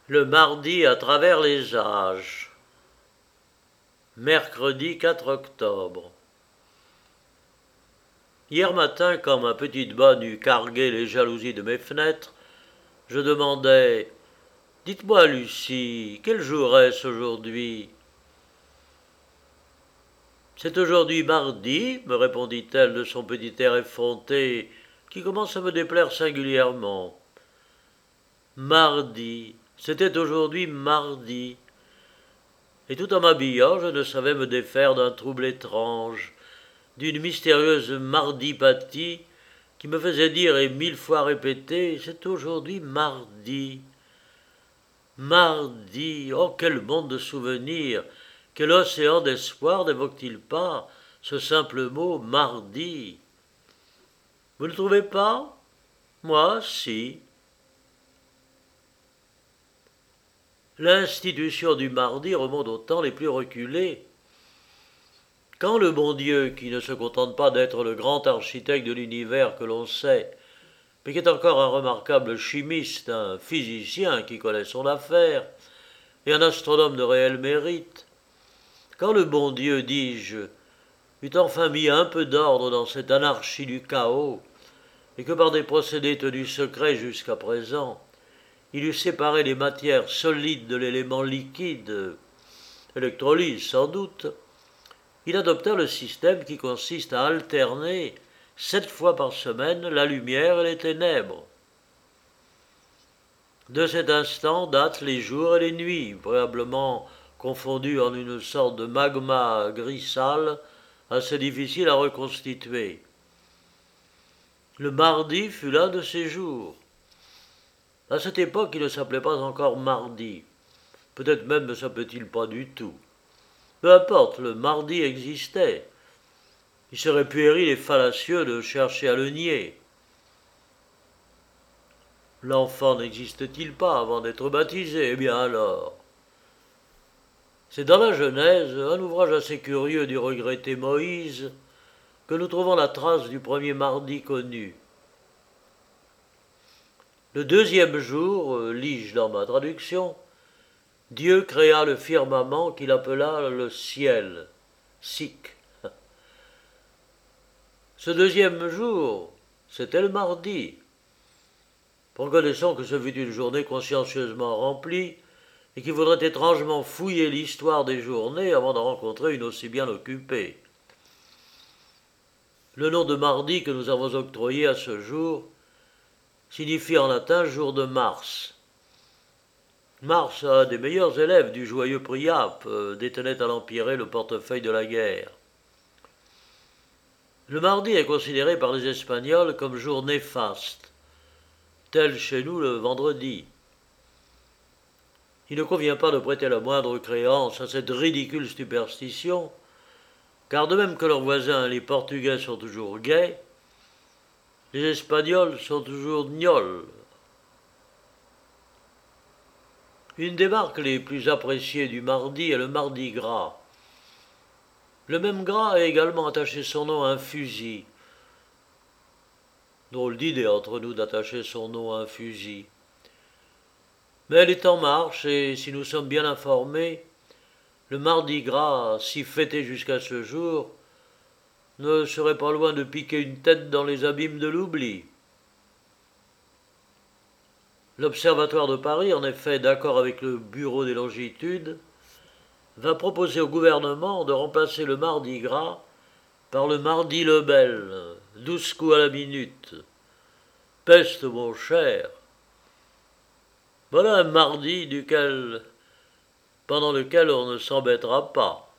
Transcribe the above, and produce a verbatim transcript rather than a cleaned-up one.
Le mardi à travers les âges. Mercredi quatre octobre. Hier matin, quand ma petite bonne eut cargué les jalousies de mes fenêtres, je demandai: Dites-moi, Lucie, quel jour est-ce aujourd'hui? C'est aujourd'hui mardi, me répondit-elle de son petit air effronté, qui commence à me déplaire singulièrement. Mardi, c'était aujourd'hui mardi. Et tout en m'habillant, je ne savais me défaire d'un trouble étrange, d'une mystérieuse mardipathie qui me faisait dire et mille fois répéter: c'est aujourd'hui mardi. Mardi, oh quel monde de souvenirs, quel océan d'espoir n'évoque-t-il pas ce simple mot mardi? Vous ne trouvez pas? Moi, si. L'institution du mardi remonte aux temps les plus reculés. Quand le bon Dieu, qui ne se contente pas d'être le grand architecte de l'univers que l'on sait, mais qui est encore un remarquable chimiste, un physicien qui connaît son affaire, et un astronome de réel mérite, quand le bon Dieu, dis-je, eut enfin mis un peu d'ordre dans cette anarchie du chaos, et que par des procédés tenus secrets jusqu'à présent, il eut séparé les matières solides de l'élément liquide, électrolyse sans doute, il adopta le système qui consiste à alterner sept fois par semaine la lumière et les ténèbres. De cet instant datent les jours et les nuits, préalablement confondus en une sorte de magma gris sale, assez difficile à reconstituer. Le mardi fut l'un de ces jours. À cette époque, il ne s'appelait pas encore mardi. Peut-être même ne s'appelait-il pas du tout. Peu importe, le mardi existait. Il serait puéril et fallacieux de chercher à le nier. L'enfant n'existe-t-il pas avant d'être baptisé? Eh bien alors. C'est dans la Genèse, un ouvrage assez curieux du regretté Moïse, que nous trouvons la trace du premier mardi connu. Le deuxième jour, lis-je dans ma traduction, Dieu créa le firmament qu'il appela le ciel, Sik. Ce deuxième jour, c'était le mardi. Reconnaissons que ce fut une journée consciencieusement remplie et qu'il faudrait étrangement fouiller l'histoire des journées avant d'en rencontrer une aussi bien occupée. Le nom de mardi que nous avons octroyé à ce jour signifie en latin jour de Mars. Mars, un des meilleurs élèves du joyeux Priape, détenait à l'Empirée le portefeuille de la guerre. Le mardi est considéré par les Espagnols comme jour néfaste, tel chez nous le vendredi. Il ne convient pas de prêter la moindre créance à cette ridicule superstition, car de même que leurs voisins, les Portugais, sont toujours gais, les Espagnols sont toujours gnolls. Une des marques les plus appréciées du mardi est le mardi gras. Le même gras a également attaché son nom à un fusil. Drôle d'idée entre nous d'attacher son nom à un fusil. Mais elle est en marche et, si nous sommes bien informés, le mardi gras, si fêté jusqu'à ce jour, ne serait pas loin de piquer une tête dans les abîmes de l'oubli. L'Observatoire de Paris, en effet, d'accord avec le Bureau des longitudes, va proposer au gouvernement de remplacer le mardi gras par le mardi Lebel, douze coups à la minute. Peste, mon cher! Voilà un mardi duquel, pendant lequel on ne s'embêtera pas.